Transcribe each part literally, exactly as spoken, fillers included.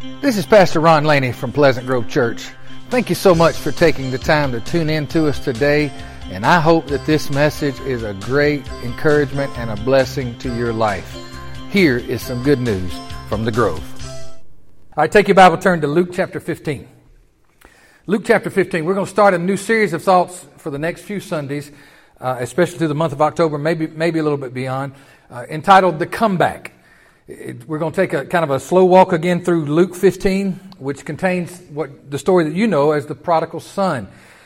This is Pastor Ron Laney from Pleasant Grove Church. Thank you so much for taking the time to tune in to us today, and I hope that this message is a great encouragement and a blessing to your life. Here is some good news from the Grove. All right, take your Bible, turn to Luke chapter fifteen. Luke chapter fifteen. We're going to start a new series of thoughts for the next few Sundays, uh, especially through the month of October, maybe maybe a little bit beyond, uh, entitled The Comeback. It, we're going to take a kind of a slow walk again through Luke fifteen, which contains what the story that you know as the prodigal son.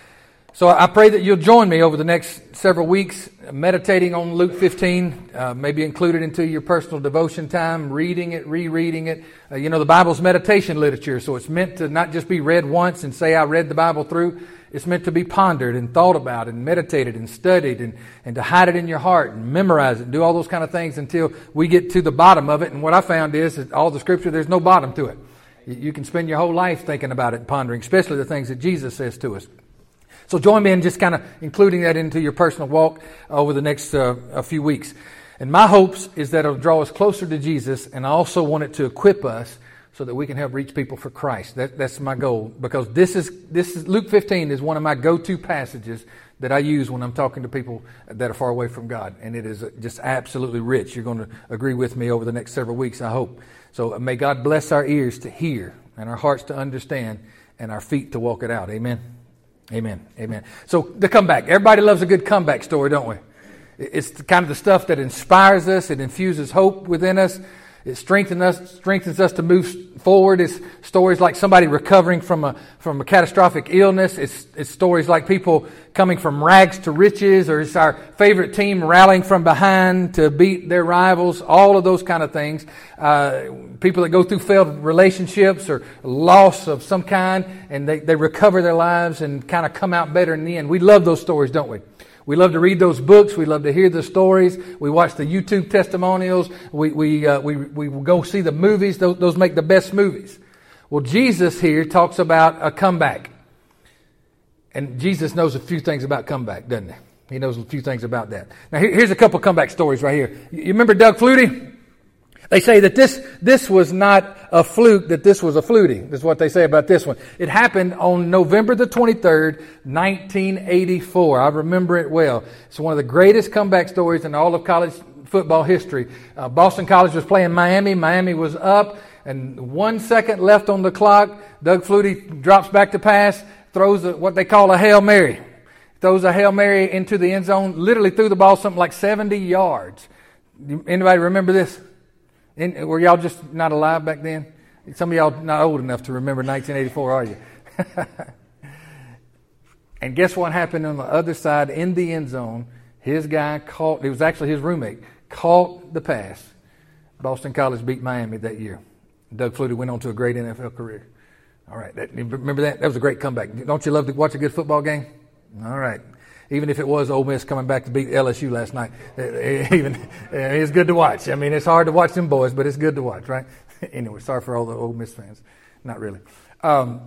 So I pray that you'll join me over the next several weeks meditating on Luke fifteen, uh, maybe include it into your personal devotion time, reading it, rereading it. Uh, you know, the Bible's meditation literature, so it's meant to not just be read once and say, I read the Bible through. It's meant to be pondered and thought about and meditated and studied and, and to hide it in your heart and memorize it and do all those kind of things until we get to the bottom of it. And what I found is that all the Scripture, there's no bottom to it. You can spend your whole life thinking about it and pondering, especially the things that Jesus says to us. So join me in just kind of including that into your personal walk over the next uh, a few weeks. And my hopes is that it'll draw us closer to Jesus, and I also want it to equip us so that we can help reach people for Christ. That, that's my goal, because this is this is Luke fifteen is one of my go-to passages that I use when I'm talking to people that are far away from God, and it is just absolutely rich. You're going to agree with me over the next several weeks, I hope. So may God bless our ears to hear and our hearts to understand and our feet to walk it out. Amen. Amen. Amen. So the comeback. Everybody loves a good comeback story, don't we? It's the kind of the stuff that inspires us. It infuses hope within us. It strengthens us, strengthens us to move forward. It's stories like somebody recovering from a from a catastrophic illness. It's it's stories like people coming from rags to riches, or it's our favorite team rallying from behind to beat their rivals. All of those kind of things. Uh, people that go through failed relationships or loss of some kind, and they, they recover their lives and kind of come out better in the end. We love those stories, don't we? We love to read those books. We love to hear the stories. We watch the YouTube testimonials. We we uh, we we go see the movies. Those, those make the best movies. Well, Jesus here talks about a comeback, and Jesus knows a few things about comeback, doesn't he? He knows a few things about that. Now, here, here's a couple comeback stories right here. You remember Doug Flutie? They say that this this was not a fluke, that this was a flutie. That's what they say about this one. It happened on November the twenty-third, nineteen eighty-four. I remember it well. It's one of the greatest comeback stories in all of college football history. Uh, Boston College was playing Miami. Miami was up, and one second left on the clock. Doug Flutie drops back to pass, throws a, what they call a Hail Mary. Throws a Hail Mary into the end zone, literally threw the ball something like seventy yards. Anybody remember this? In, were y'all just not alive back then? Some of y'all not old enough to remember nineteen eighty-four, are you? And guess what happened on the other side in the end zone? His guy caught, it was actually his roommate, caught the pass. Boston College beat Miami that year. Doug Flutie went on to a great N F L career. All right, that, remember that? That was a great comeback. Don't you love to watch a good football game? All right. Even if it was Ole Miss coming back to beat L S U last night, even it's good to watch. I mean, it's hard to watch them boys, but it's good to watch, right? Anyway, sorry for all the Ole Miss fans. Not really. Um,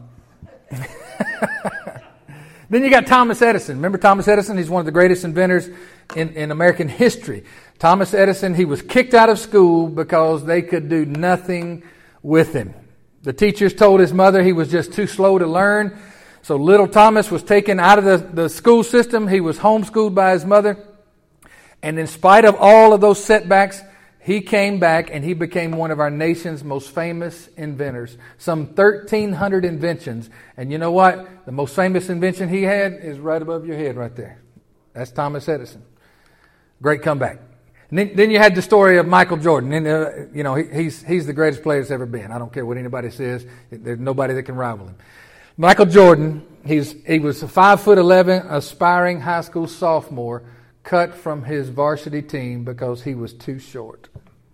then you got Thomas Edison. Remember Thomas Edison? He's one of the greatest inventors in, in American history. Thomas Edison, he was kicked out of school because they could do nothing with him. The teachers told his mother he was just too slow to learn. So little Thomas was taken out of the, the school system. He was homeschooled by his mother. And in spite of all of those setbacks, he came back and he became one of our nation's most famous inventors. Some thirteen hundred inventions. And you know what? The most famous invention he had is right above your head right there. That's Thomas Edison. Great comeback. And then, then you had the story of Michael Jordan. And, uh, you know, he, he's, he's the greatest player that's ever been. I don't care what anybody says. There's nobody that can rival him. Michael Jordan, he's, he was a five foot eleven aspiring high school sophomore, cut from his varsity team because he was too short.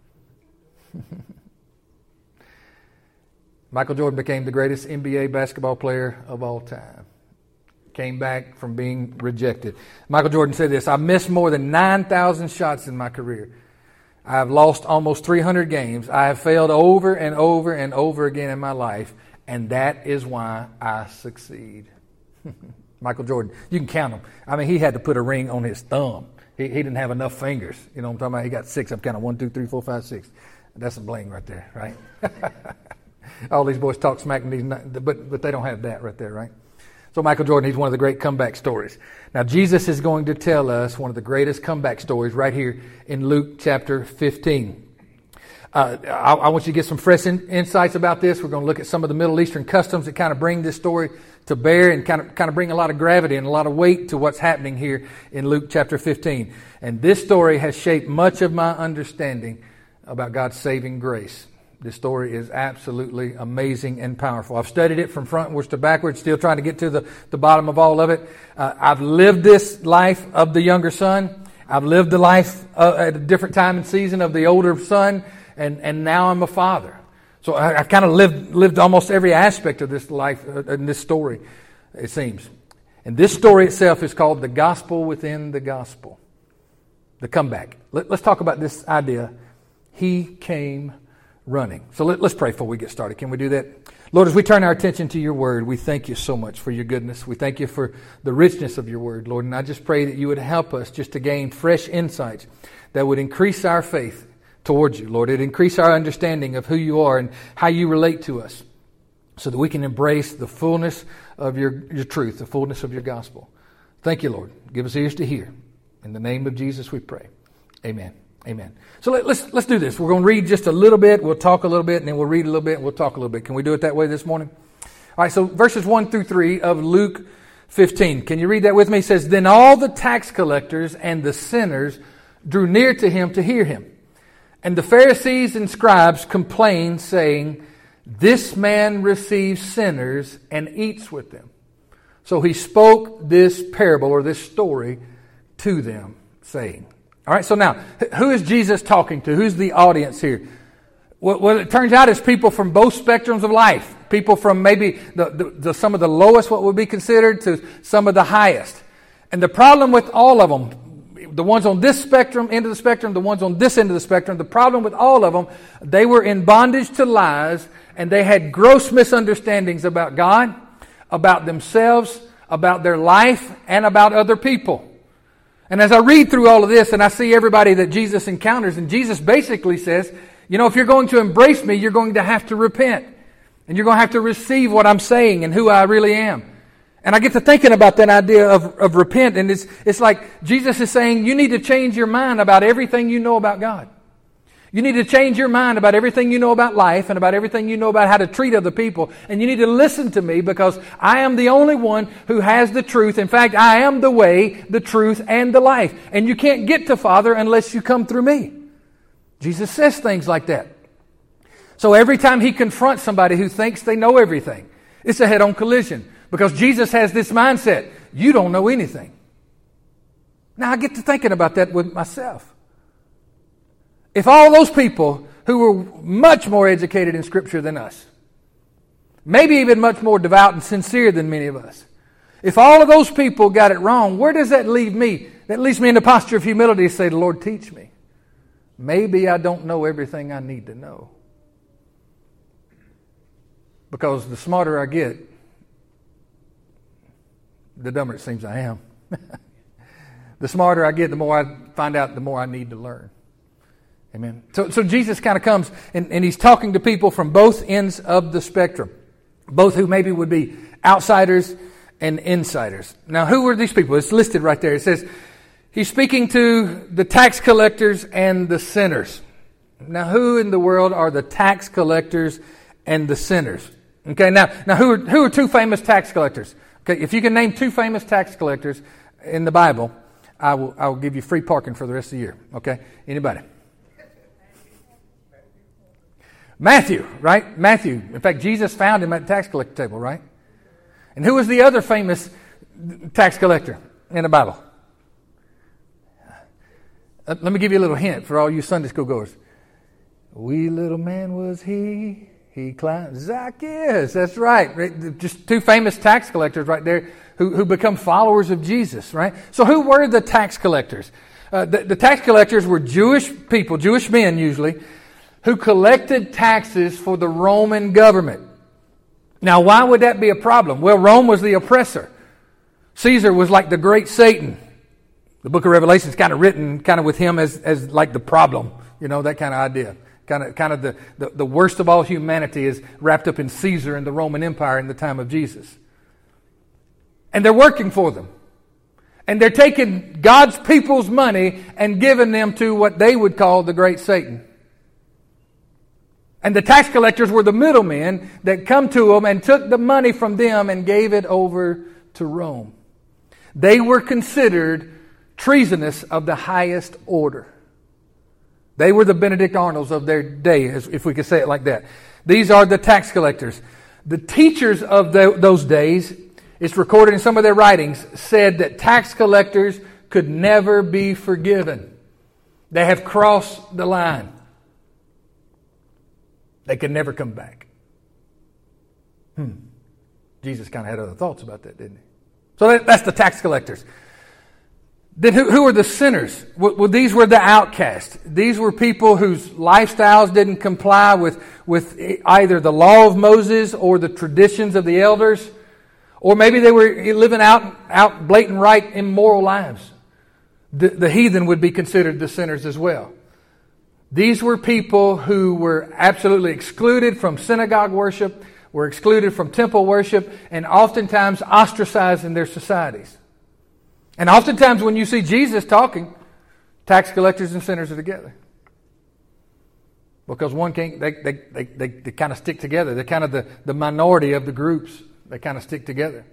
Michael Jordan became the greatest N B A basketball player of all time. Came back from being rejected. Michael Jordan said this: I missed more than nine thousand shots in my career. I have lost almost three hundred games. I have failed over and over and over again in my life. And that is why I succeed. Michael Jordan, you can count him. I mean, he had to put a ring on his thumb. He, he didn't have enough fingers. You know what I'm talking about? He got six. I'm counting one, two, three, four, five, six. That's a bling right there, right? All these boys talk smack, and these, but but they don't have that right there, right? So Michael Jordan, he's one of the great comeback stories. Now Jesus is going to tell us one of the greatest comeback stories right here in Luke chapter fifteen. Uh, I, I want you to get some fresh in, insights about this. We're going to look at some of the Middle Eastern customs that kind of bring this story to bear and kind of kind of bring a lot of gravity and a lot of weight to what's happening here in Luke chapter fifteen. And this story has shaped much of my understanding about God's saving grace. This story is absolutely amazing and powerful. I've studied it from frontwards to backwards, still trying to get to the, the bottom of all of it. Uh, I've lived this life of the younger son. I've lived the life uh, at a different time and season of the older son. And, and now I'm a father. So I, I've kind of lived, lived almost every aspect of this life, uh, in this story, it seems. And this story itself is called the gospel within the gospel. The comeback. Let, let's talk about this idea. He came running. So let, let's pray before we get started. Can we do that? Lord, as we turn our attention to your word, we thank you so much for your goodness. We thank you for the richness of your word, Lord. And I just pray that you would help us just to gain fresh insights that would increase our faith towards you, Lord. It increase our understanding of who you are and how you relate to us so that we can embrace the fullness of your, your truth, the fullness of your gospel. Thank you, Lord. Give us ears to hear. In the name of Jesus we pray. Amen. Amen. So let, let's let's do this. We're going to read just a little bit. We'll talk a little bit, and then we'll read a little bit, and we'll talk a little bit. Can we do it that way this morning? All right, so verses one through three of Luke fifteen. Can you read that with me? It says, Then all the tax collectors and the sinners drew near to him to hear him. And the Pharisees and scribes complained, saying, This man receives sinners and eats with them. So he spoke this parable or this story to them, saying. All right, so now, who is Jesus talking to? Who's the audience here? Well, well it turns out it's people from both spectrums of life. People from maybe the, the, the, some of the lowest, what would be considered, to some of the highest. And the problem with all of them, the ones on this spectrum, end of the spectrum, the ones on this end of the spectrum, the problem with all of them, they were in bondage to lies, and they had gross misunderstandings about God, about themselves, about their life, and about other people. And as I read through all of this, and I see everybody that Jesus encounters, and Jesus basically says, you know, if you're going to embrace me, you're going to have to repent. And you're going to have to receive what I'm saying and who I really am. And I get to thinking about that idea of, of repent, and it's it's like Jesus is saying you need to change your mind about everything you know about God. You need to change your mind about everything you know about life and about everything you know about how to treat other people. And you need to listen to me because I am the only one who has the truth. In fact, I am the way, the truth, and the life. And you can't get to Father unless you come through me. Jesus says things like that. So every time he confronts somebody who thinks they know everything, it's a head-on collision. Because Jesus has this mindset, you don't know anything. Now I get to thinking about that with myself. If all those people who were much more educated in Scripture than us, maybe even much more devout and sincere than many of us, if all of those people got it wrong, where does that leave me? That leaves me in a posture of humility to say, Lord, teach me. Maybe I don't know everything I need to know. Because the smarter I get, the dumber it seems I am. The smarter I get, the more I find out, the more I need to learn. Amen. So, so Jesus kind of comes and, and he's talking to people from both ends of the spectrum. Both who maybe would be outsiders and insiders. Now, who were these people? It's listed right there. It says, he's speaking to the tax collectors and the sinners. Now, who in the world are the tax collectors and the sinners? Okay, now, now who are, who are two famous tax collectors? Okay, if you can name two famous tax collectors in the Bible, I will I will give you free parking for the rest of the year. Okay, anybody? Matthew, right? Matthew. In fact, Jesus found him at the tax collector table, right? And who was the other famous tax collector in the Bible? Uh, let me give you a little hint for all you Sunday school goers. Wee little man was he. He climbed. Zacchaeus, that's right. Just two famous tax collectors right there who, who become followers of Jesus, right? So who were the tax collectors? Uh, the, the tax collectors were Jewish people, Jewish men usually, who collected taxes for the Roman government. Now, why would that be a problem? Well, Rome was the oppressor. Caesar was like the great Satan. The book of Revelation is kind of written kind of with him as, as like the problem, you know, that kind of idea. Kind of, kind of the, the, the worst of all humanity is wrapped up in Caesar and the Roman Empire in the time of Jesus. And they're working for them. And they're taking God's people's money and giving them to what they would call the great Satan. And the tax collectors were the middlemen that come to them and took the money from them and gave it over to Rome. They were considered treasonous of the highest order. They were the Benedict Arnolds of their day, if we could say it like that. These are the tax collectors. The teachers of the, those days, it's recorded in some of their writings, said that tax collectors could never be forgiven. They have crossed the line. They could never come back. Hmm. Jesus kind of had other thoughts about that, didn't he? So that, that's the tax collectors. Then who, who are the sinners? Well, these were the outcasts. These were people whose lifestyles didn't comply with, with either the law of Moses or the traditions of the elders. Or maybe they were living out, out blatant right immoral lives. The, the heathen would be considered the sinners as well. These were people who were absolutely excluded from synagogue worship, were excluded from temple worship, and oftentimes ostracized in their societies. And oftentimes when you see Jesus talking, tax collectors and sinners are together. Because one can't, they, they, they, they, they kind of stick together. They're kind of the, the minority of the groups. They kind of stick together.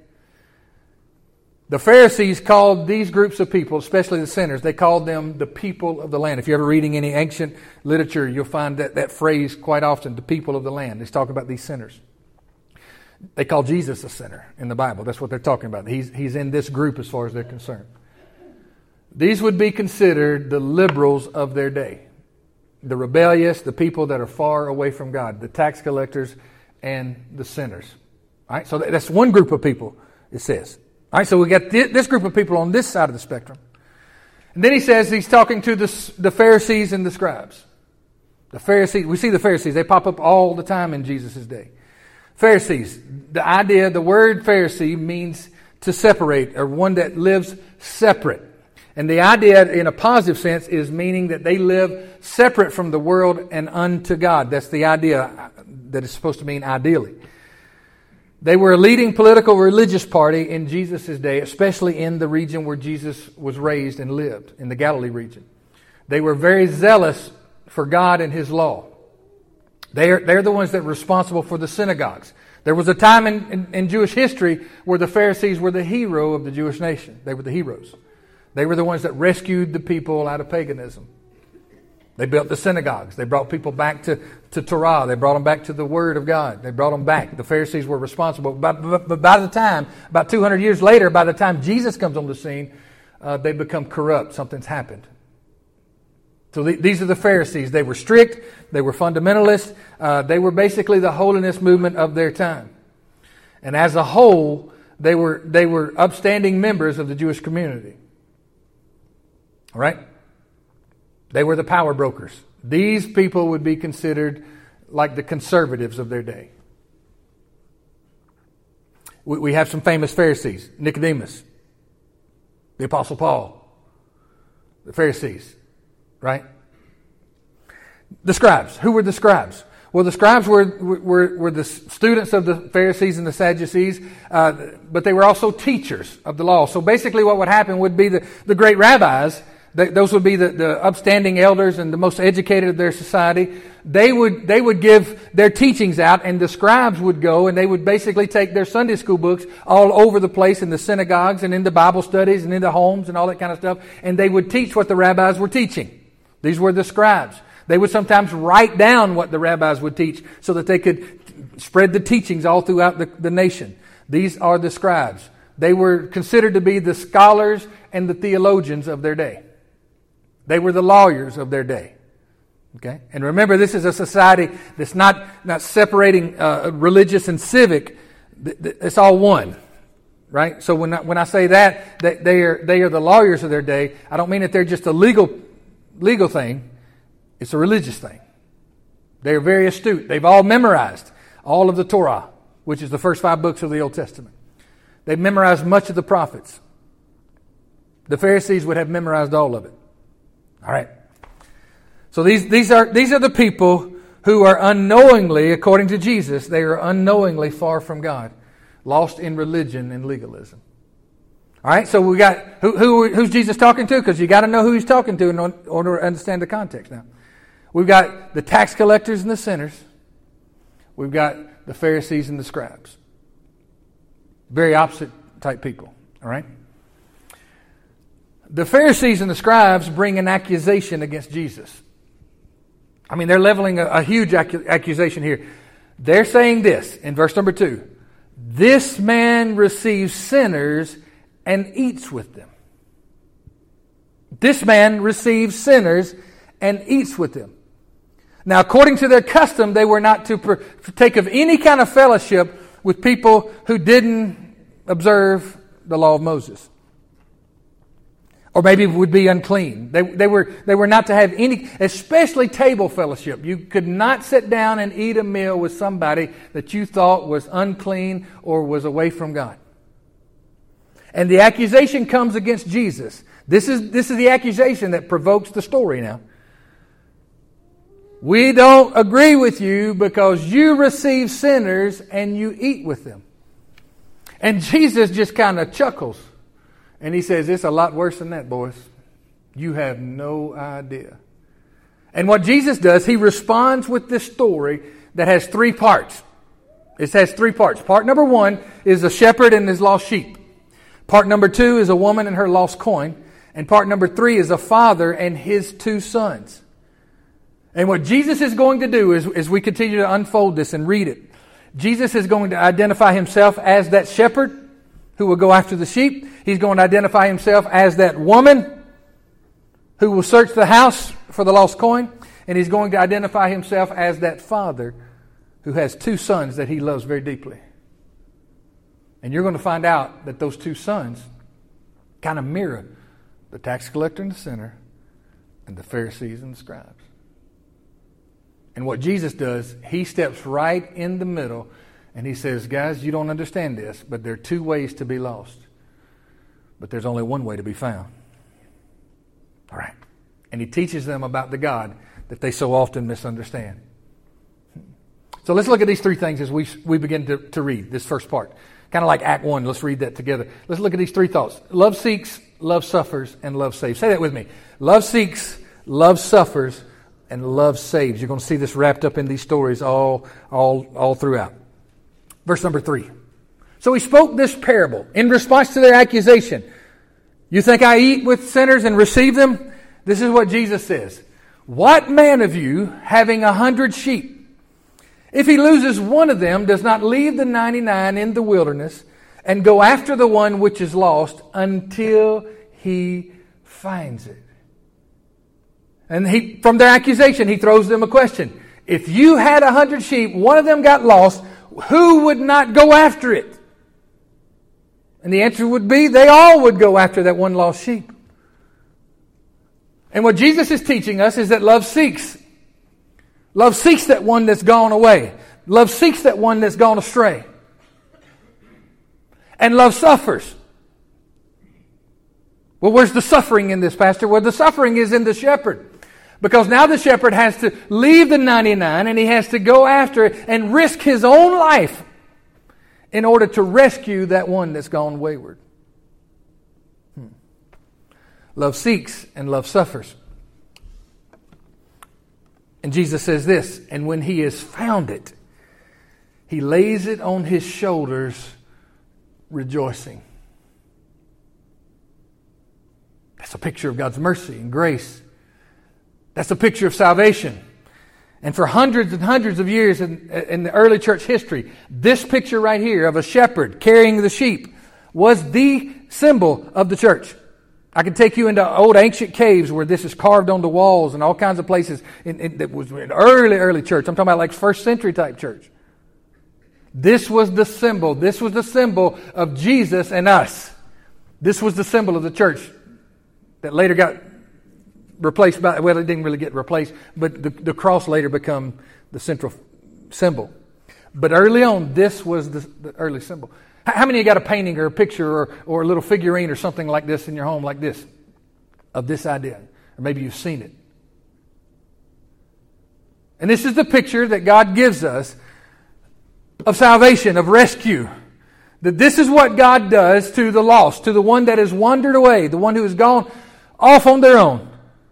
The Pharisees called these groups of people, especially the sinners, they called them the people of the land. If you're ever reading any ancient literature, you'll find that, that phrase quite often, the people of the land. It's talking about these sinners. They call Jesus a sinner in the Bible. That's what they're talking about. He's, he's in this group as far as they're concerned. These would be considered the liberals of their day. The rebellious, the people that are far away from God, the tax collectors and the sinners. All right, so that's one group of people, it says. All right, so we got this group of people on this side of the spectrum. And then he says he's talking to the, the Pharisees and the scribes. The Pharisees, we see the Pharisees, they pop up all the time in Jesus' day. Pharisees, the idea, the word Pharisee means to separate, or one that lives separate. And the idea in a positive sense is meaning that they live separate from the world and unto God. That's the idea that it's supposed to mean ideally. They were a leading political religious party in Jesus' day, especially in the region where Jesus was raised and lived, in the Galilee region. They were very zealous for God and His law. They're, they're the ones that were responsible for the synagogues. There was a time in, in, in Jewish history where the Pharisees were the hero of the Jewish nation. They were the heroes. They were the ones that rescued the people out of paganism. They built the synagogues. They brought people back to, to Torah. They brought them back to the Word of God. They brought them back. The Pharisees were responsible. But, but, but by the time, about two hundred years later, by the time Jesus comes on the scene, uh, they become corrupt. Something's happened. So the, these are the Pharisees. They were strict. They were fundamentalists. Uh, they were basically the holiness movement of their time. And as a whole, they were they were upstanding members of the Jewish community. All right? They were the power brokers. These people would be considered like the conservatives of their day. We, we have some famous Pharisees. Nicodemus, the Apostle Paul, the Pharisees. Right? The scribes. Who were the scribes? Well, the scribes were were, were the students of the Pharisees and the Sadducees, uh, but they were also teachers of the law. So basically what would happen would be the, the great rabbis, they, those would be the, the upstanding elders and the most educated of their society. They would they would give their teachings out, and the scribes would go and they would basically take their Sunday school books all over the place in the synagogues and in the Bible studies and in the homes and all that kind of stuff, and they would teach what the rabbis were teaching. These were the scribes. They would sometimes write down what the rabbis would teach so that they could spread the teachings all throughout the, the nation. These are the scribes. They were considered to be the scholars and the theologians of their day. They were the lawyers of their day. Okay? And remember, this is a society that's not, not separating uh, religious and civic. It's all one. Right? So when I, when I say that, that they are, they are the lawyers of their day, I don't mean that they're just a legal legal thing. It's a religious thing. They're very astute. They've all memorized all of the Torah, which is the first five books of the Old Testament. They've memorized much of the prophets. The Pharisees would have memorized all of it. All right. So these, these are these are the people who are unknowingly, according to Jesus, they are unknowingly far from God, lost in religion and legalism. All right, so we got who, who who's Jesus talking to? Because you got to know who he's talking to in order to understand the context. Now, we've got the tax collectors and the sinners. We've got the Pharisees and the scribes. Very opposite type people. All right. The Pharisees and the scribes bring an accusation against Jesus. I mean, they're leveling a, a huge accu- accusation here. They're saying this in verse number two: "This man receives sinners and eats with them." This man receives sinners and eats with them. Now, according to their custom, they were not to partake of any kind of fellowship with people who didn't observe the law of Moses, or maybe would be unclean. They, they were they were not to have any, especially table fellowship. You could not sit down and eat a meal with somebody that you thought was unclean or was away from God. And the accusation comes against Jesus. This is this is the accusation that provokes the story now. "We don't agree with you because you receive sinners and you eat with them." And Jesus just kind of chuckles. And he says, "It's a lot worse than that, boys. You have no idea." And what Jesus does, he responds with this story that has three parts. It has three parts. Part number one is a shepherd and his lost sheep. Part number two is a woman and her lost coin. And part number three is a father and his two sons. And what Jesus is going to do is, as we continue to unfold this and read it, Jesus is going to identify himself as that shepherd who will go after the sheep. He's going to identify himself as that woman who will search the house for the lost coin. And he's going to identify himself as that father who has two sons that he loves very deeply. And you're going to find out that those two sons kind of mirror the tax collector and the sinner and the Pharisees and the scribes. And what Jesus does, he steps right in the middle and he says, "Guys, you don't understand this, but there are two ways to be lost. But there's only one way to be found." All right. And he teaches them about the God that they so often misunderstand. So let's look at these three things as we we begin to, to read this first part. Kind of like Act one. Let's read that together. Let's look at these three thoughts. Love seeks, love suffers, and love saves. Say that with me. Love seeks, love suffers, and love saves. You're going to see this wrapped up in these stories all, all, all throughout. Verse number three. "So he spoke this parable in response to their accusation. You think I eat with sinners and receive them? This is what Jesus says. What man of you, having a hundred sheep, if he loses one of them, does not leave the ninety-nine in the wilderness and go after the one which is lost until he finds it?" And he, from their accusation, he throws them a question. If you had a hundred sheep, one of them got lost, who would not go after it? And the answer would be they all would go after that one lost sheep. And what Jesus is teaching us is that love seeks. Love seeks that one that's gone away. Love seeks that one that's gone astray. And love suffers. Well, where's the suffering in this, Pastor? Well, the suffering is in the shepherd. Because now the shepherd has to leave the ninety-nine and he has to go after it and risk his own life in order to rescue that one that's gone wayward. Hmm. Love seeks and love suffers. And Jesus says this, "And when he has found it, he lays it on his shoulders, rejoicing." That's a picture of God's mercy and grace. That's a picture of salvation. And for hundreds and hundreds of years in, in the early church history, this picture right here of a shepherd carrying the sheep was the symbol of the church. I can take you into old ancient caves where this is carved on the walls and all kinds of places in, in, that was an early, early church. I'm talking about like first century type church. This was the symbol. This was the symbol of Jesus and us. This was the symbol of the church that later got replaced by, well, it didn't really get replaced, but the, the cross later became the central symbol. But early on, this was the, the early symbol. How many of you got a painting or a picture or, or a little figurine or something like this in your home like this? Of this idea. Or maybe you've seen it. And this is the picture that God gives us of salvation, of rescue. That this is what God does to the lost, to the one that has wandered away, the one who has gone off on their own.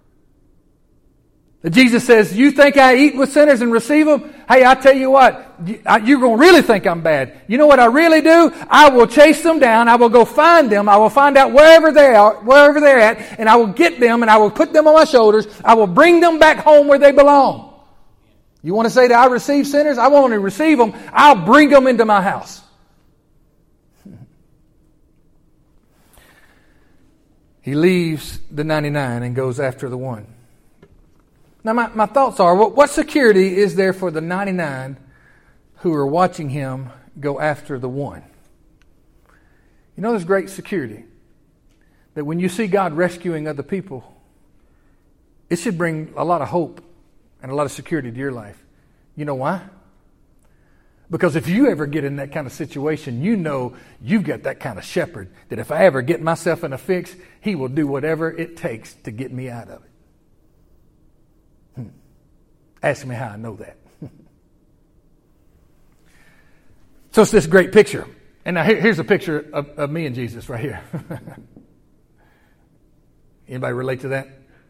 That Jesus says, you think I eat with sinners and receive them? Hey, I tell you what, you're going to really think I'm bad. You know what I really do? I will chase them down. I will go find them. I will find out wherever they are, wherever they're at, and I will get them and I will put them on my shoulders. I will bring them back home where they belong. You want to say that I receive sinners? I want to receive them. I'll bring them into my house. He leaves the ninety-nine and goes after the one. Now my, my thoughts are, what, what security is there for the ninety-nine who are watching him go after the one? You know there's great security. That when you see God rescuing other people, it should bring a lot of hope and a lot of security to your life. You know why? Because if you ever get in that kind of situation, you know you've got that kind of shepherd that if I ever get myself in a fix, he will do whatever it takes to get me out of it. Hmm. Ask me how I know that. So it's this great picture. And now here, here's a picture of, of me and Jesus right here. Anybody relate to that?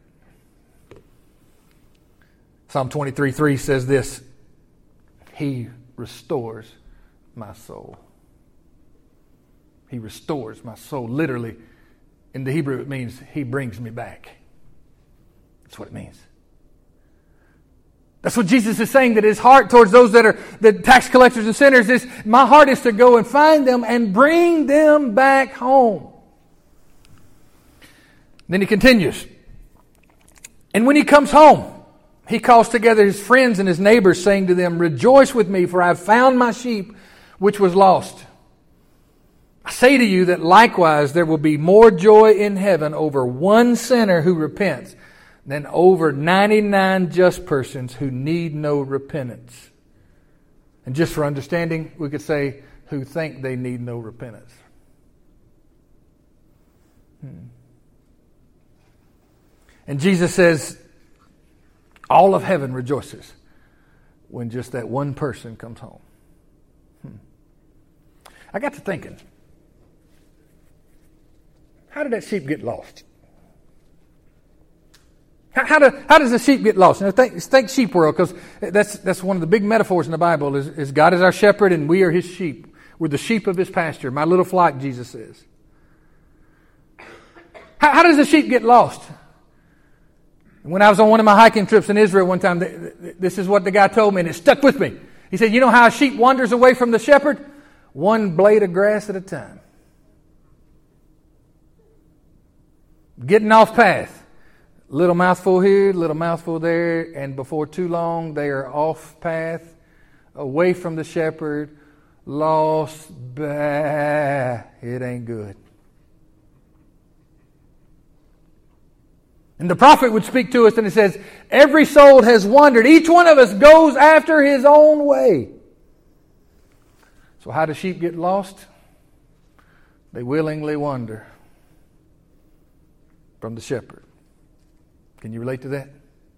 Psalm twenty-three three says this, He restores my soul. He restores my soul. Literally, in the Hebrew, it means He brings me back. That's what it means. That's what Jesus is saying, that His heart towards those that are the tax collectors and sinners is, my heart is to go and find them and bring them back home. Then He continues. And when He comes home, He calls together His friends and His neighbors, saying to them, rejoice with me, for I have found my sheep which was lost. I say to you that likewise there will be more joy in heaven over one sinner who repents than over ninety-nine just persons who need no repentance. And just for understanding, we could say, who think they need no repentance. Hmm. And Jesus says, all of heaven rejoices when just that one person comes home. Hmm. I got to thinking, how did that sheep get lost? How, how, do, how does the sheep get lost? Now think, think sheep world, because that's that's one of the big metaphors in the Bible is, is God is our shepherd and we are His sheep. We're the sheep of His pasture. My little flock, Jesus says. How, how does the sheep get lost? When I was on one of my hiking trips in Israel one time, this is what the guy told me, and it stuck with me. He said, you know how a sheep wanders away from the shepherd? One blade of grass at a time. Getting off path. Little mouthful here, little mouthful there, and before too long, they are off path, away from the shepherd, lost, bah, it ain't good. And the prophet would speak to us and it says, every soul has wandered. Each one of us goes after his own way. So how do sheep get lost? They willingly wander from the shepherd. Can you relate to that?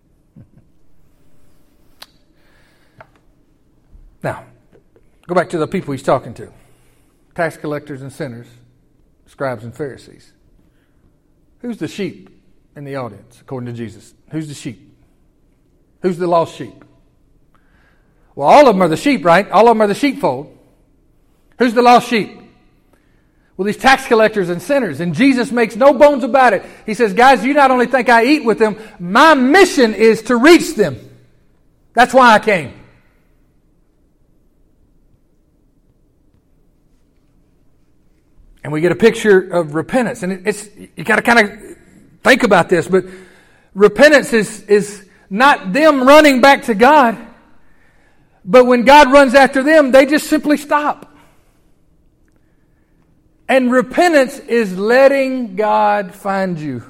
Now, go back to the people he's talking to. Tax collectors and sinners, scribes and Pharisees. Who's the sheep in the audience, according to Jesus? Who's the sheep? Who's the lost sheep? Well, all of them are the sheep, right? All of them are the sheepfold. Who's the lost sheep? Well, these tax collectors and sinners. And Jesus makes no bones about it. He says, guys, you not only think I eat with them, my mission is to reach them. That's why I came. And we get a picture of repentance. And it's, you got to kind of think about this, but repentance is, is not them running back to God, but when God runs after them, they just simply stop. And repentance is letting God find you.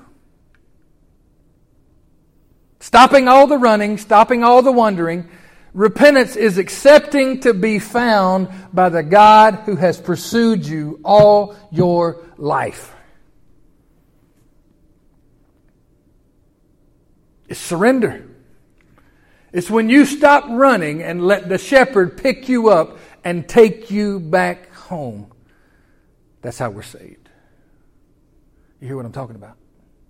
Stopping all the running, stopping all the wandering. Repentance is accepting to be found by the God who has pursued you all your life. It's surrender. It's when you stop running and let the shepherd pick you up and take you back home. That's how we're saved. You hear what I'm talking about?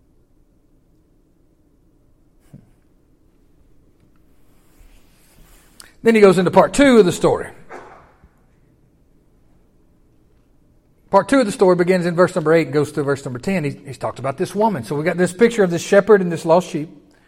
Then he goes into part two of the story. Part two of the story begins in verse number eight and goes to verse number ten. He's, he's talked about this woman. So we got this picture of this shepherd and this lost sheep.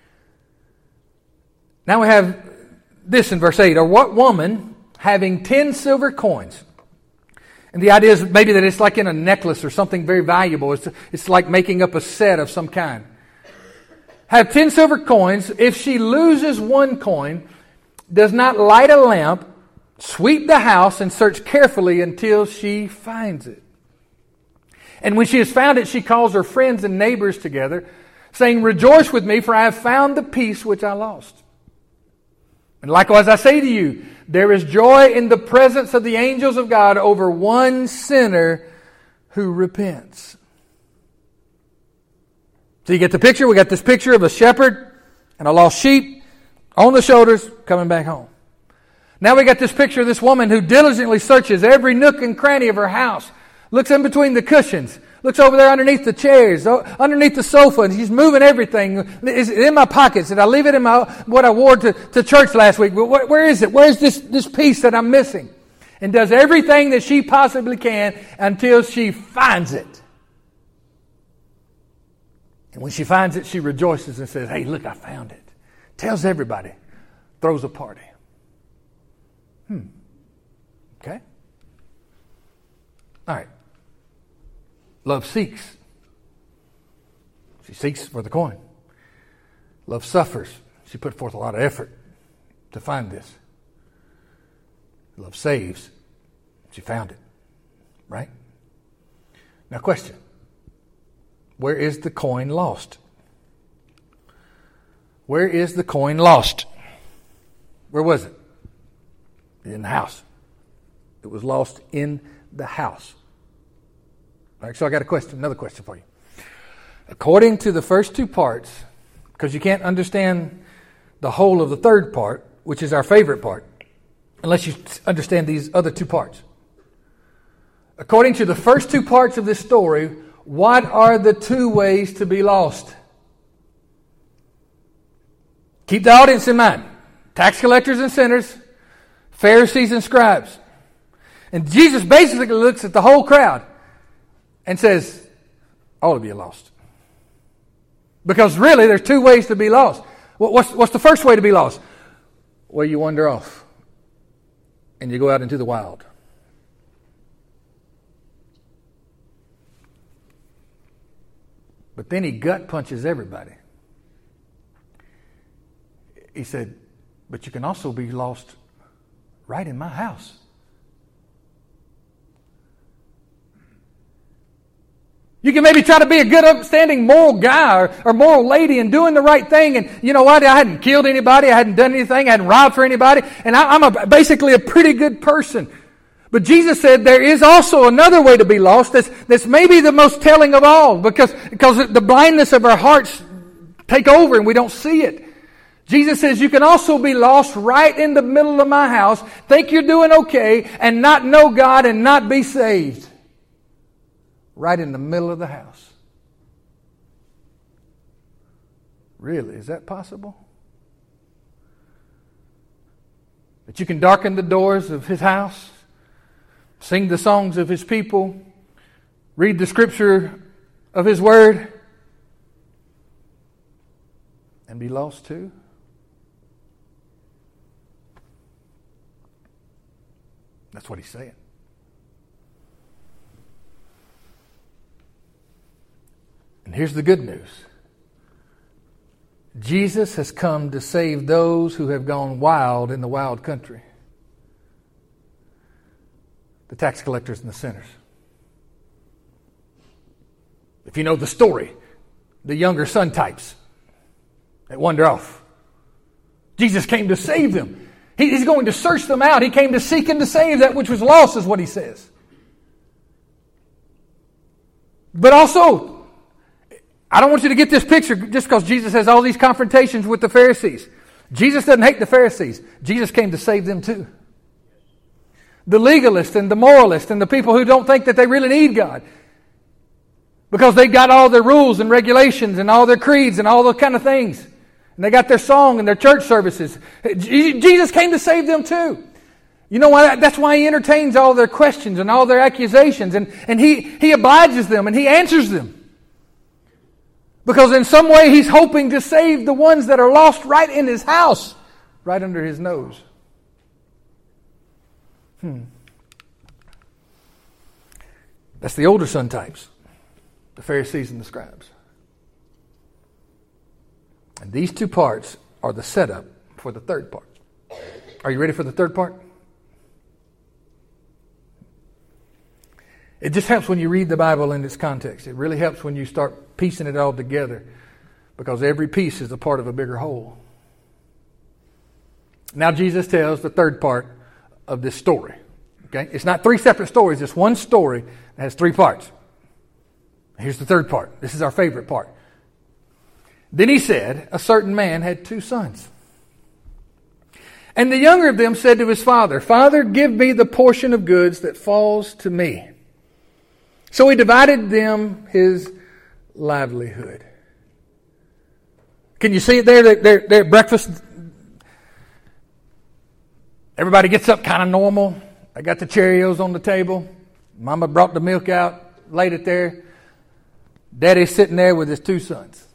Now we have this in verse eight. Or what woman having ten silver coins? And the idea is maybe that it's like in a necklace or something very valuable. It's, it's like making up a set of some kind. Have ten silver coins. If she loses one coin, does not light a lamp, sweep the house, and search carefully until she finds it. And when she has found it, she calls her friends and neighbors together, saying, Rejoice with me, for I have found the piece which I lost. And likewise I say to you, there is joy in the presence of the angels of God over one sinner who repents. So you get the picture. We got this picture of a shepherd and a lost sheep on the shoulders coming back home. Now we got this picture of this woman who diligently searches every nook and cranny of her house. Looks in between the cushions. Looks over there underneath the chairs, underneath the sofa, and she's moving everything. Is it in my pockets? Did I leave it in my what I wore to, to church last week? Where, where is it? Where's this, this piece that I'm missing? And does everything that she possibly can until she finds it. And when she finds it, she rejoices and says, Hey, look, I found it. Tells everybody. Throws a party. Hmm. Okay. All right. Love seeks. She seeks for the coin. Love suffers. She put forth a lot of effort to find this. Love saves. She found it. Right? Now question. Where is the coin lost? Where is the coin lost? Where was it? In the house. It was lost in the house. All right, so I got a question, another question for you. According to the first two parts, because you can't understand the whole of the third part, which is our favorite part, unless you understand these other two parts. According to the first two parts of this story, what are the two ways to be lost? Keep the audience in mind. Tax collectors and sinners, Pharisees and scribes. And Jesus basically looks at the whole crowd and says, all of you are lost. Because really, there's two ways to be lost. What's, what's the first way to be lost? Well, you wander off and you go out into the wild. But then he gut punches everybody. He said, but you can also be lost right in my house. You can maybe try to be a good, upstanding, moral guy or, or moral lady and doing the right thing. And you know what? I hadn't killed anybody. I hadn't done anything. I hadn't robbed for anybody. And I, I'm a, basically a pretty good person. But Jesus said there is also another way to be lost that's, that's maybe the most telling of all, because, because the blindness of our hearts take over and we don't see it. Jesus says you can also be lost right in the middle of my house, think you're doing okay, and not know God and not be saved. Right in the middle of the house. Really, is that possible? That you can darken the doors of His house, sing the songs of His people, read the scripture of His Word, and be lost too? That's what He's saying. And here's the good news. Jesus has come to save those who have gone wild in the wild country. The tax collectors and the sinners. If you know the story, the younger son types that wander off. Jesus came to save them. He, he's going to search them out. He came to seek and to save that which was lost, is what He says. But also, I don't want you to get this picture just because Jesus has all these confrontations with the Pharisees. Jesus doesn't hate the Pharisees. Jesus came to save them too. The legalists and the moralists and the people who don't think that they really need God, because they got all their rules and regulations and all their creeds and all those kind of things. And they got their song and their church services. Jesus came to save them too. You know why? That's why He entertains all their questions and all their accusations. And, and he, he obliges them and He answers them. Because in some way He's hoping to save the ones that are lost right in His house, right under His nose. Hmm. That's the older son types, the Pharisees and the scribes. And these two parts are the setup for the third part. Are you ready for the third part? It just helps when you read the Bible in its context. It really helps when you start piecing it all together, because every piece is a part of a bigger whole. Now Jesus tells the third part of this story. Okay? It's not three separate stories. It's one story that has three parts. Here's the third part. This is our favorite part. Then He said, a certain man had two sons. And the younger of them said to his father, Father, give me the portion of goods that falls to me. So he divided them his livelihood. Can you see it there? They're, they're, they're at breakfast. Everybody gets up kind of normal. I got the Cheerios on the table. Mama brought the milk out, laid it there. Daddy's sitting there with his two sons.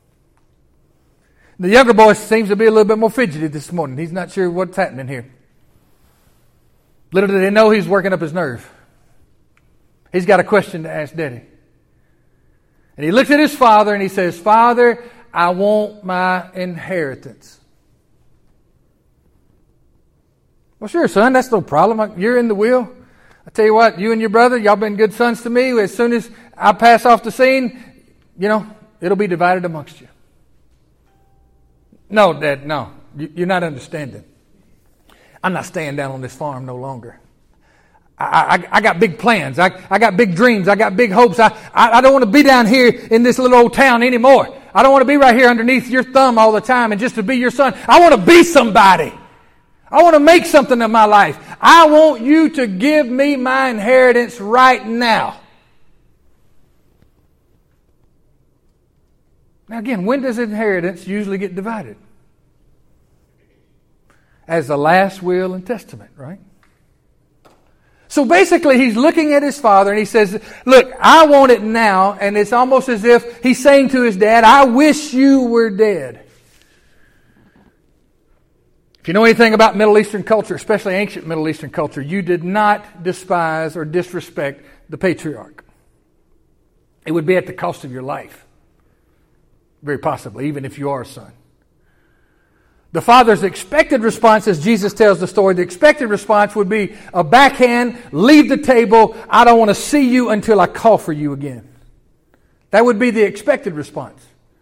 The younger boy seems to be a little bit more fidgety this morning. He's not sure what's happening here. Little did they know he's working up his nerve. He's got a question to ask Daddy. And he looks at his father and he says, Father, I want my inheritance. Well, sure, son, that's no problem. You're in the will. I tell you what, you and your brother, y'all been good sons to me. As soon as I pass off the scene, you know, it'll be divided amongst you. No, Dad, no. You're not understanding. I'm not staying down on this farm no longer. I, I, I got big plans. I, I got big dreams. I got big hopes. I, I, I don't want to be down here in this little old town anymore. I don't want to be right here underneath your thumb all the time and just to be your son. I want to be somebody. I want to make something of my life. I want you to give me my inheritance right now. Now again, when does inheritance usually get divided? As the last will and testament, right? So basically he's looking at his father and he says, look, I want it now. And it's almost as if he's saying to his dad, I wish you were dead. If you know anything about Middle Eastern culture, especially ancient Middle Eastern culture, you did not despise or disrespect the patriarch. It would be at the cost of your life. Very possibly, even if you are a son. The father's expected response, as Jesus tells the story, the expected response would be a backhand, leave the table, I don't want to see you until I call for you again. That would be the expected response.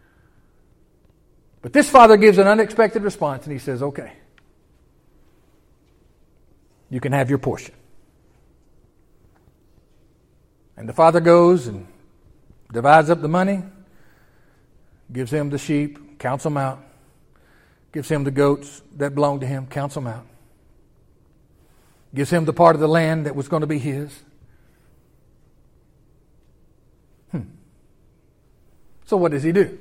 But this father gives an unexpected response and he says, okay, you can have your portion. And the father goes and divides up the money, gives him the sheep, counts them out. Gives him the goats that belonged to him, counts them out. Gives him the part of the land that was going to be his. Hmm. So what does he do?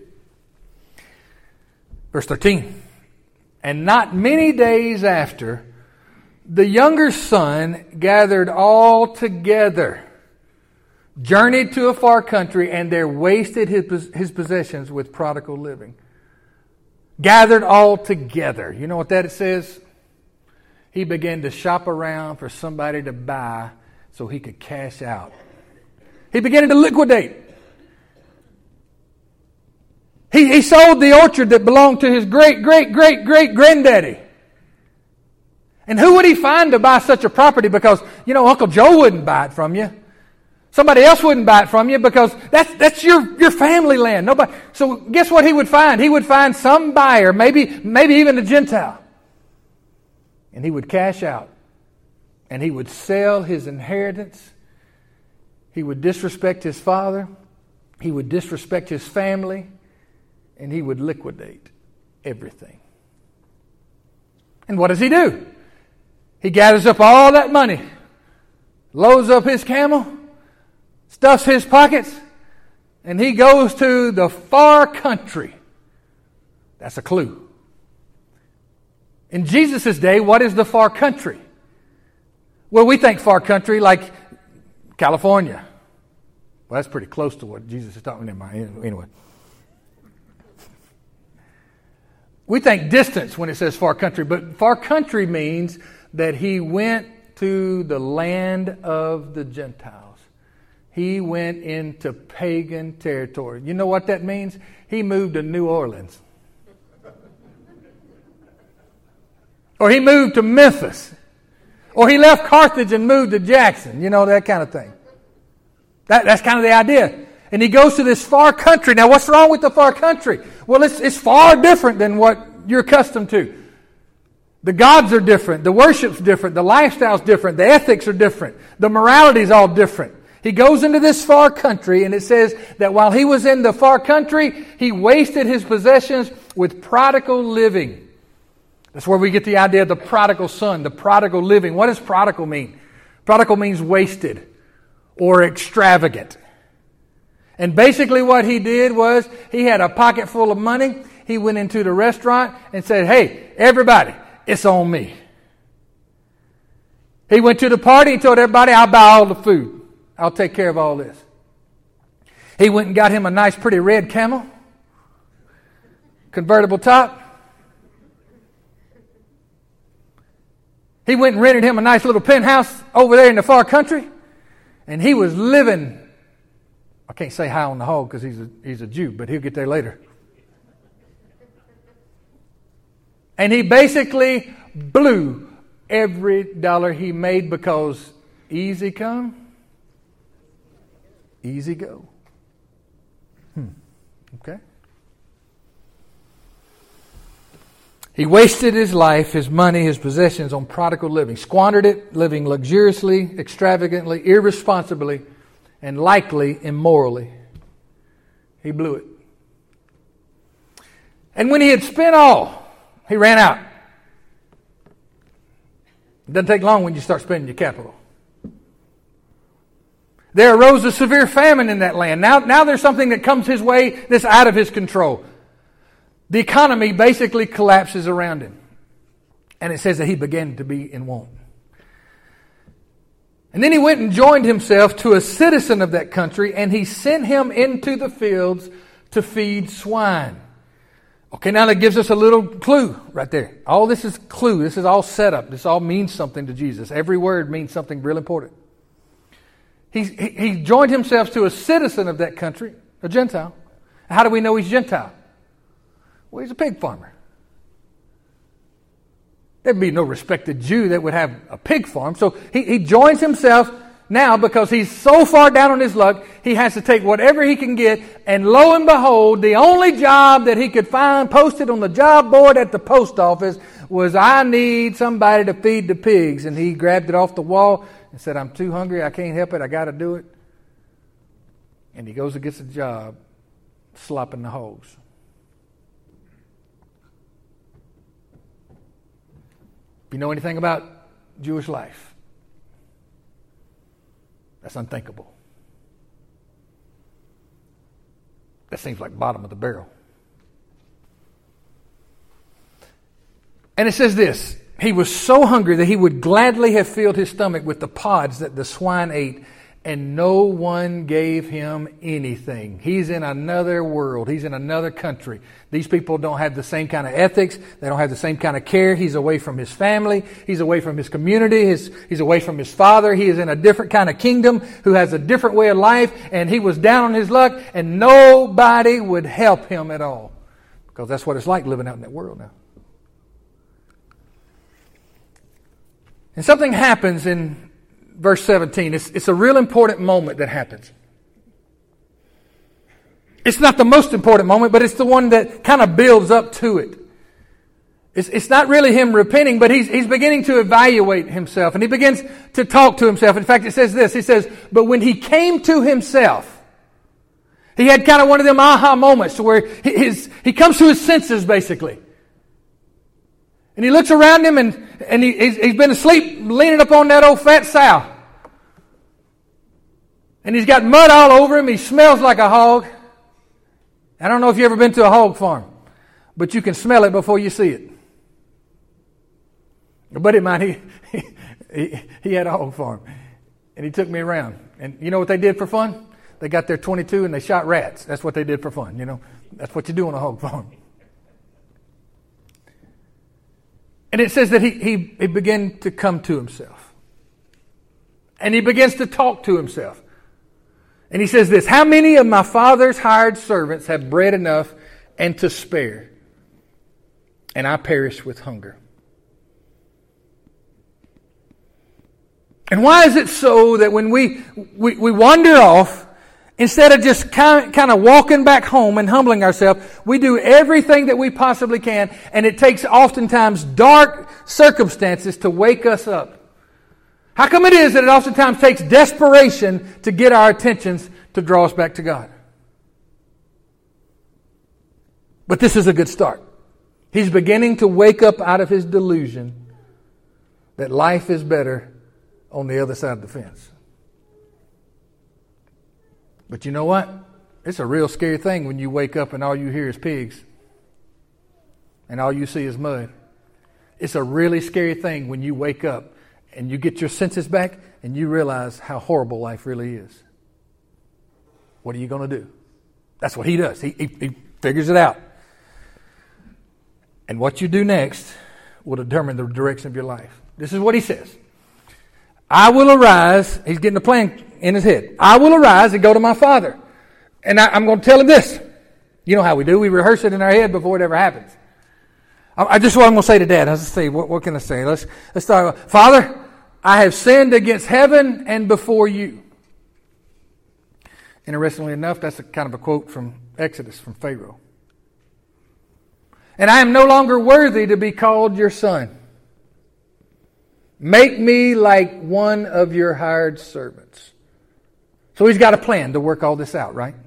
Verse thirteen. And not many days after, the younger son gathered all together, journeyed to a far country, and there wasted his, his possessions with prodigal living. Gathered all together. You know what that says? He began to shop around for somebody to buy so he could cash out. He began to liquidate. He, he sold the orchard that belonged to his great, great, great, great granddaddy. And who would he find to buy such a property? Because, you know, Uncle Joe wouldn't buy it from you. Somebody else wouldn't buy it from you because that's that's your, your family land. Nobody. So guess what he would find? He would find some buyer, maybe maybe even a Gentile. And he would cash out. And he would sell his inheritance. He would disrespect his father. He would disrespect his family. And he would liquidate everything. And what does he do? He gathers up all that money, loads up his camel, stuffs his pockets, and he goes to the far country. That's a clue. In Jesus' day, what is the far country? Well, we think far country like California. Well, that's pretty close to what Jesus is talking about. Anyway. We think distance when it says far country, but far country means that he went to the land of the Gentiles. He went into pagan territory. You know what that means? He moved to New Orleans. Or he moved to Memphis. Or he left Carthage and moved to Jackson. You know, that kind of thing. That, that's kind of the idea. And he goes to this far country. Now, what's wrong with the far country? Well, it's, it's far different than what you're accustomed to. The gods are different. The worship's different. The lifestyle's different. The ethics are different. The morality's all different. He goes into this far country, and it says that while he was in the far country, he wasted his possessions with prodigal living. That's where we get the idea of the prodigal son, the prodigal living. What does prodigal mean? Prodigal means wasted or extravagant. And basically what he did was he had a pocket full of money. He went into the restaurant and said, hey, everybody, it's on me. He went to the party and told everybody, I'll buy all the food. I'll take care of all this. He went and got him a nice pretty red camel, convertible top. He went and rented him a nice little penthouse over there in the far country. And he was living, I can't say high on the hog because he's a, he's a Jew, but he'll get there later. And he basically blew every dollar he made because easy come, easy go. Hmm. Okay. He wasted his life, his money, his possessions on prodigal living. Squandered it, living luxuriously, extravagantly, irresponsibly, and likely immorally. He blew it. And when he had spent all, he ran out. It doesn't take long when you start spending your capital. There arose a severe famine in that land. Now, now there's something that comes his way that's out of his control. The economy basically collapses around him. And it says that he began to be in want. And then he went and joined himself to a citizen of that country, and he sent him into the fields to feed swine. Okay, now that gives us a little clue right there. All this is clue. This is all set up. This all means something to Jesus. Every word means something real important. He, he, he joined himself to a citizen of that country, a Gentile. How do we know he's Gentile? Well, he's a pig farmer. There'd be no respected Jew that would have a pig farm. So he, he joins himself now because he's so far down on his luck, he has to take whatever he can get. And lo and behold, the only job that he could find posted on the job board at the post office was, I need somebody to feed the pigs. And he grabbed it off the wall and said, I'm too hungry. I can't help it. I got to do it. And he goes and gets a job slopping the hogs. If you know anything about Jewish life, that's unthinkable. That seems like bottom of the barrel. And it says this, he was so hungry that he would gladly have filled his stomach with the pods that the swine ate, and no one gave him anything. He's in another world. He's in another country. These people don't have the same kind of ethics. They don't have the same kind of care. He's away from his family. He's away from his community. His, he's away from his father. He is in a different kind of kingdom who has a different way of life. And he was down on his luck, and nobody would help him at all. Because that's what it's like living out in that world now. And something happens in verse seventeen. It's, it's a real important moment that happens. It's not the most important moment, but it's the one that kind of builds up to it. It's, it's not really him repenting, but he's, he's beginning to evaluate himself. And he begins to talk to himself. In fact, it says this. He says, but when he came to himself, he had kind of one of them aha moments to where his, he comes to his senses, basically. And he looks around him, and, and he, he's, he's been asleep leaning up on that old fat sow. And he's got mud all over him. He smells like a hog. I don't know if you've ever been to a hog farm, but you can smell it before you see it. A buddy of mine, he, he, he had a hog farm, and he took me around. And you know what they did for fun? They got their twenty-two and they shot rats. That's what they did for fun, you know. That's what you do on a hog farm. And it says that he, he, he began to come to himself. And he begins to talk to himself. And he says this, how many of my father's hired servants have bread enough and to spare? And I perish with hunger. And why is it so that when we, we, we wander off, instead of just kind of, kind of walking back home and humbling ourselves, we do everything that we possibly can, and it takes oftentimes dark circumstances to wake us up. How come it is that it oftentimes takes desperation to get our attentions to draw us back to God? But this is a good start. He's beginning to wake up out of his delusion that life is better on the other side of the fence. But you know what? It's a real scary thing when you wake up and all you hear is pigs and all you see is mud. It's a really scary thing when you wake up and you get your senses back and you realize how horrible life really is. What are you going to do? That's what he does. He, he, he figures it out. And what you do next will determine the direction of your life. This is what he says. I will arise. He's getting a plan in his head. I will arise and go to my father. And I, I'm going to tell him this. You know how we do. We rehearse it in our head before it ever happens. I, I just what I'm going to say to Dad. Let's see. What, what can I say? Let's, let's start. Father, I have sinned against heaven and before you. Interestingly enough, that's a kind of a quote from Exodus, from Pharaoh. And I am no longer worthy to be called your son. Make me like one of your hired servants. So he's got a plan to work all this out, right?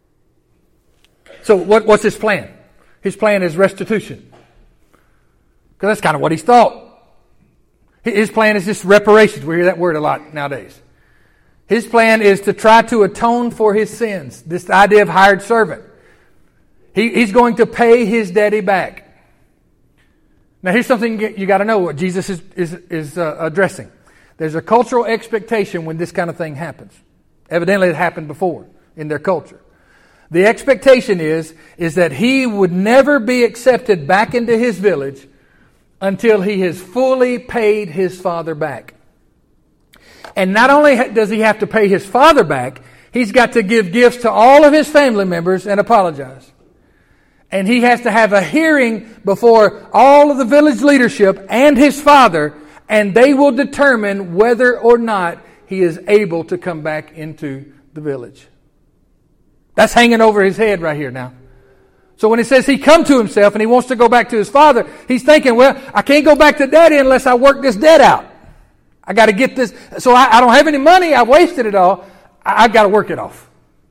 So what, what's his plan? His plan is restitution. Because that's kind of what he's thought. His plan is just reparations. We hear that word a lot nowadays. His plan is to try to atone for his sins. This idea of hired servant. He, he's going to pay his daddy back. Now here's something you got to know what Jesus is, is, is uh, addressing. There's a cultural expectation when this kind of thing happens. Evidently it happened before in their culture. The expectation is, is that he would never be accepted back into his village until he has fully paid his father back. And not only does he have to pay his father back, he's got to give gifts to all of his family members and apologize. And he has to have a hearing before all of the village leadership and his father, and they will determine whether or not he is able to come back into the village. That's hanging over his head right here now. So when he says he come to himself and he wants to go back to his father, he's thinking, well, I can't go back to daddy unless I work this debt out. I got to get this. So I, I don't have any money. I wasted it all. I, I've got to work it off.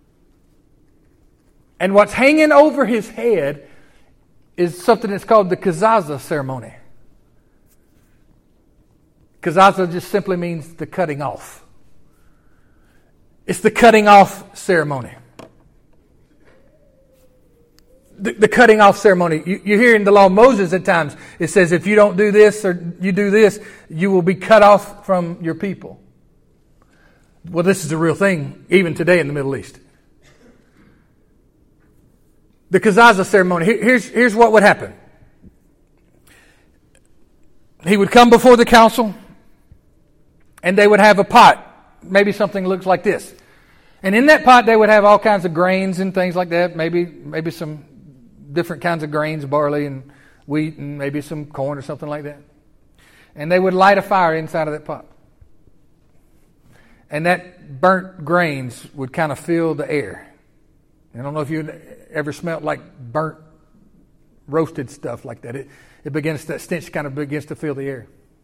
And what's hanging over his head is something that's called the kazaza ceremony. Kazaza just simply means the cutting off. It's the cutting off ceremony. The, the cutting off ceremony. You, you hear in the law of Moses at times, it says if you don't do this or you do this, you will be cut off from your people. Well, this is a real thing even today in the Middle East. The kazaza ceremony, here's, here's what would happen. He would come before the council, and they would have a pot. Maybe something looks like this. And in that pot, they would have all kinds of grains and things like that. Maybe, maybe some different kinds of grains, barley and wheat, and maybe some corn or something like that. And they would light a fire inside of that pot. And that burnt grains would kind of fill the air. I don't know if you ever smelled like burnt, roasted stuff like that. It, it begins, that stench kind of begins to fill the air.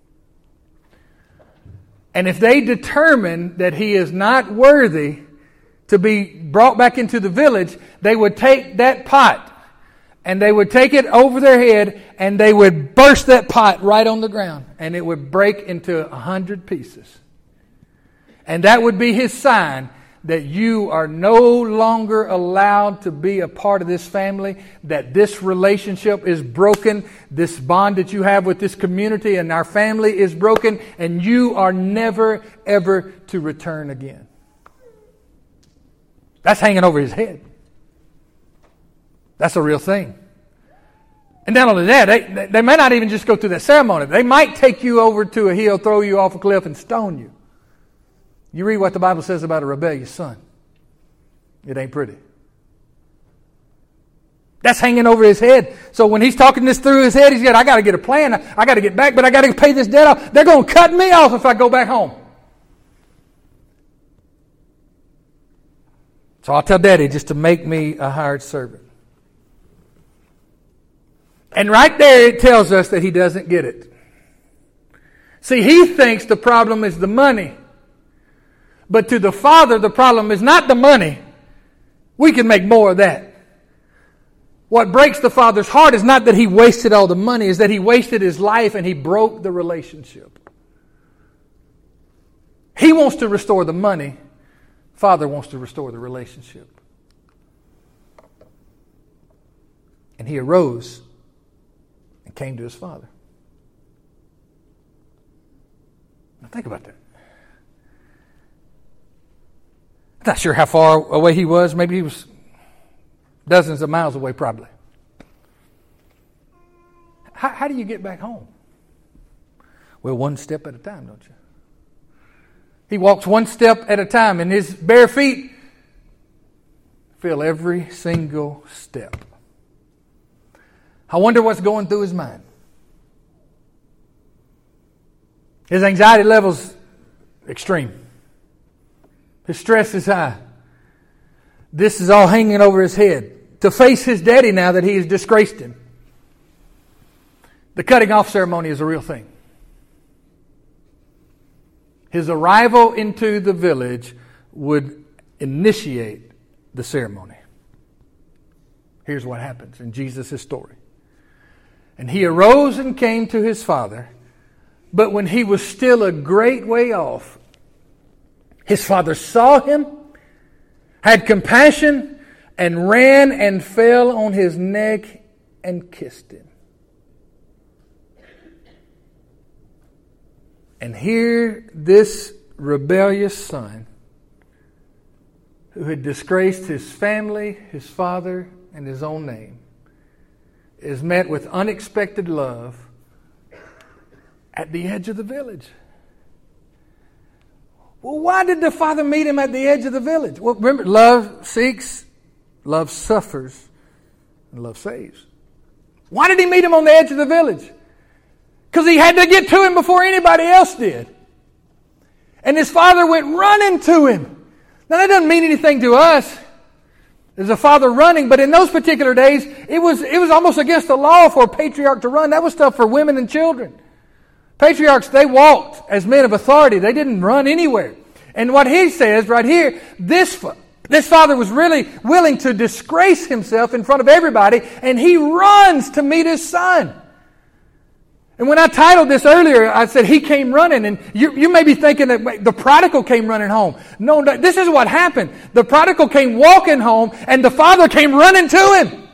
And if they determine that he is not worthy to be brought back into the village, they would take that pot And they would take it over their head and they would burst that pot right on the ground. And it would break into a hundred pieces. And that would be his sign that you are no longer allowed to be a part of this family, that this relationship is broken, this bond that you have with this community and our family is broken, and you are never, ever to return again. That's hanging over his head. That's a real thing. And not only that, they, they may not even just go through that ceremony. They might take you over to a hill, throw you off a cliff, and stone you. You read what the Bible says about a rebellious son. It ain't pretty. That's hanging over his head. So when he's talking this through his head, he's got, I got to get a plan. I got to get back, but I got to pay this debt off. They're going to cut me off if I go back home. So I'll tell Daddy just to make me a hired servant. And right there it tells us that he doesn't get it. See, he thinks the problem is the money. But to the father, the problem is not the money. We can make more of that. What breaks the father's heart is not that he wasted all the money, is that he wasted his life and he broke the relationship. He wants to restore the money. Father wants to restore the relationship. And he arose and came to his father. Now think about that. I'm not sure how far away he was. Maybe he was dozens of miles away, probably. How, how do you get back home? Well, one step at a time, don't you? He walks one step at a time, and his bare feet feel every single step. I wonder what's going through his mind. His anxiety level's extreme. His stress is high. This is all hanging over his head. To face his daddy now that he has disgraced him. The cutting off ceremony is a real thing. His arrival into the village would initiate the ceremony. Here's what happens in Jesus' story. And he arose and came to his father, but when he was still a great way off, his father saw him, had compassion, and ran and fell on his neck and kissed him. And here this rebellious son, who had disgraced his family, his father, and his own name, is met with unexpected love at the edge of the village. Well, why did the father meet him at the edge of the village? Well, remember, love seeks, love suffers, and love saves. Why did he meet him on the edge of the village? Because he had to get to him before anybody else did. And his father went running to him. Now, that doesn't mean anything to us. There's a father running, but in those particular days, it was, it was almost against the law for a patriarch to run. That was stuff for women and children. Patriarchs, they walked as men of authority. They didn't run anywhere. And what he says right here, this, this father was really willing to disgrace himself in front of everybody, and he runs to meet his son. And when I titled this earlier, I said he came running, and you, you may be thinking that wait, the prodigal came running home. No, no, this is what happened. The prodigal came walking home, and the father came running to him.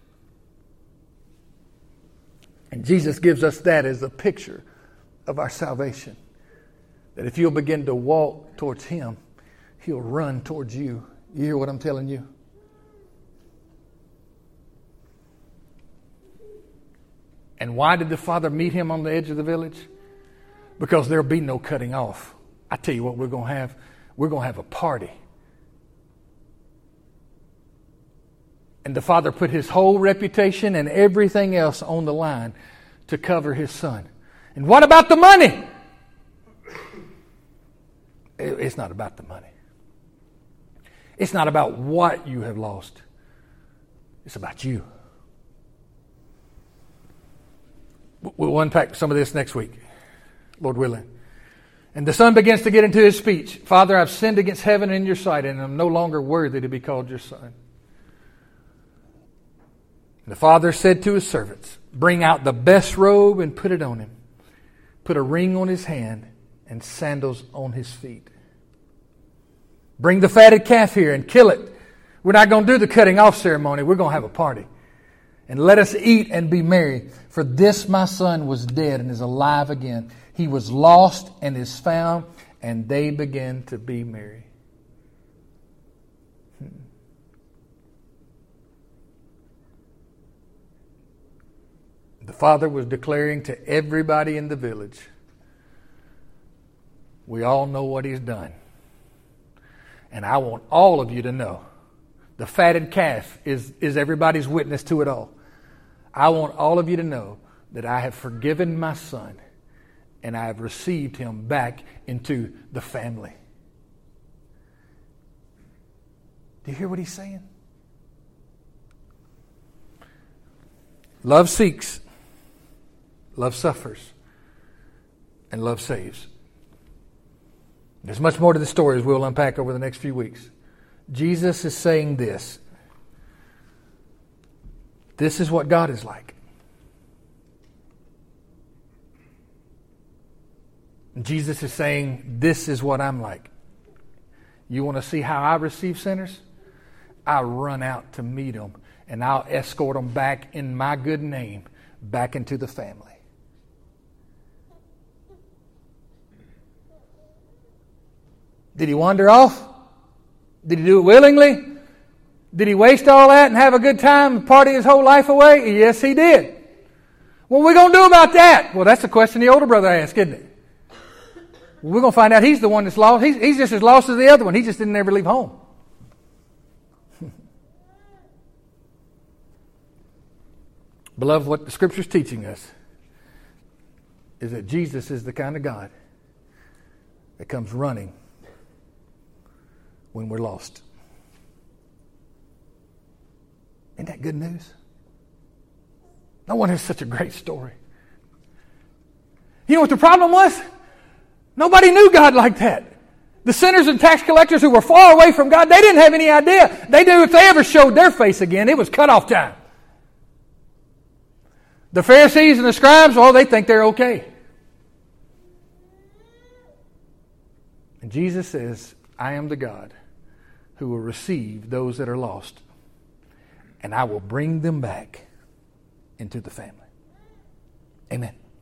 And Jesus gives us that as a picture of our salvation. That if you'll begin to walk towards him, he'll run towards you. You hear what I'm telling you? And why did the father meet him on the edge of the village? Because there'll be no cutting off. I tell you what we're going to have. We're going to have a party. And the father put his whole reputation and everything else on the line to cover his son. And what about the money? It's not about the money. It's not about what you have lost. It's about you. We'll unpack some of this next week, Lord willing. And the son begins to get into his speech. Father, I've sinned against heaven and in your sight, and I'm no longer worthy to be called your son. And the father said to his servants, bring out the best robe and put it on him. Put a ring on his hand and sandals on his feet. Bring the fatted calf here and kill it. We're not going to do the cutting off ceremony. We're going to have a party. And let us eat and be merry. For this my son was dead and is alive again. He was lost and is found. And they began to be merry. Hmm. The father was declaring to everybody in the village, we all know what he's done. And I want all of you to know, the fatted calf is, is everybody's witness to it all. I want all of you to know that I have forgiven my son and I have received him back into the family. Do you hear what he's saying? Love seeks, love suffers, and love saves. There's much more to the story as we'll unpack over the next few weeks. Jesus is saying this. This is what God is like. Jesus is saying, this is what I'm like. You want to see how I receive sinners? I run out to meet them, and I'll escort them back in my good name, back into the family. Did he wander off? Did he do it willingly? Did he waste all that and have a good time and party his whole life away? Yes, he did. What are we going to do about that? Well, that's the question the older brother asked, isn't it? We're going to find out he's the one that's lost. He's, he's just as lost as the other one. He just didn't ever leave home. Beloved, what the Scripture's teaching us is that Jesus is the kind of God that comes running when we're lost. Isn't that good news? No wonder it's such a great story. You know what the problem was? Nobody knew God like that. The sinners and tax collectors who were far away from God, they didn't have any idea. They knew if they ever showed their face again, it was cutoff time. The Pharisees and the scribes, well, they think they're okay. And Jesus says, I am the God who will receive those that are lost, and I will bring them back into the family. Amen.